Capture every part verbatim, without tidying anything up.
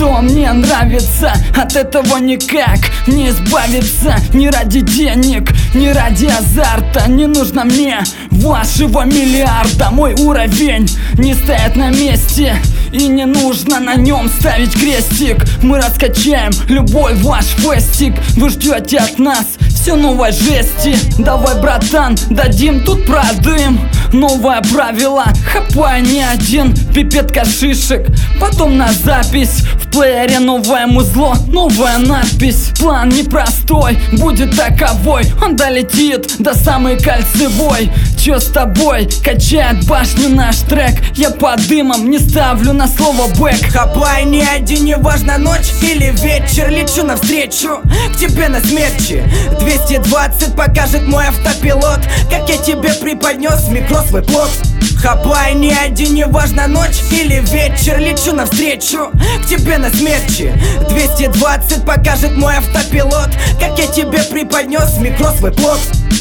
что мне нравится, от этого никак не избавиться. Не ради денег, не ради азарта, не нужно мне вашего миллиарда. Мой уровень не стоит на месте, и не нужно на нем ставить крестик. Мы раскачаем любой ваш фестик. Вы ждете от нас все новой жести. Давай, братан, дадим тут продым. Новое правило, хапай не один. Пипетка шишек, потом на запись. В плеере новое музло, новая надпись. План непростой, будет таковой. Он долетит до самой кольцевой. Чё с тобой? Качает башню наш трек. Я под дымом не ставлю на слово бэк. Хапай не один, неважно ночь или вечер. Лечу навстречу к тебе на смерчи. Двести двадцать покажет мой автопилот, как я тебе преподнес в микро свой плод. Хапай не один, неважно ночь или вечер. Лечу навстречу к тебе на смерчи. Двести двадцать покажет мой автопилот, как я тебе преподнес в микро свой плод.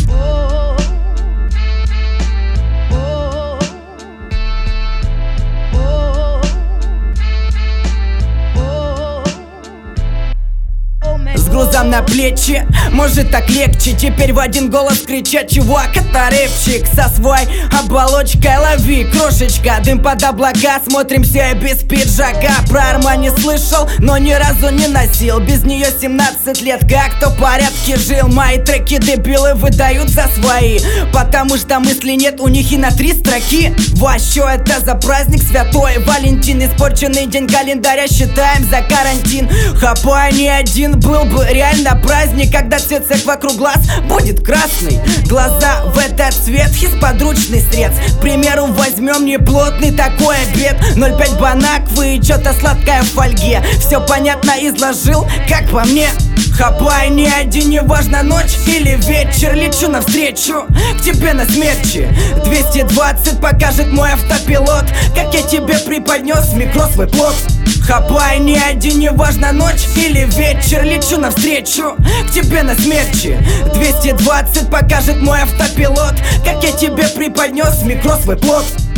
С грузом на плечи, может так легче. Теперь в один голос кричат: чувак, это рэпчик. Со своей оболочкой лови, крошечка. Дым под облака, смотрим все без пиджака. Про Армани слышал, но ни разу не носил. Без нее семнадцать лет, как-то в порядке жил. Мои треки дебилы выдают за свои, потому что мысли нет у них и на три строки. Вообще это за праздник святой Валентин. Испорченный день календаря считаем за карантин. Хапай не один, был бы реально праздник, когда цвет всех вокруг глаз будет красный. Глаза в этот цвет из подручный средств. К примеру, возьмем неплотный такой обед. ноль пять банаквы и что-то сладкое в фольге. Все понятно изложил, как по мне. Хапай не один, неважно ночь или вечер. Лечу навстречу к тебе на смерчи. Двести двадцать покажет мой автопилот, как я тебе преподнес в микро свой плод. Хапай не один, неважно ночь или вечер. Лечу навстречу к тебе на смерчи. Двести двадцать покажет мой автопилот, как я тебе преподнес в микро свой плод.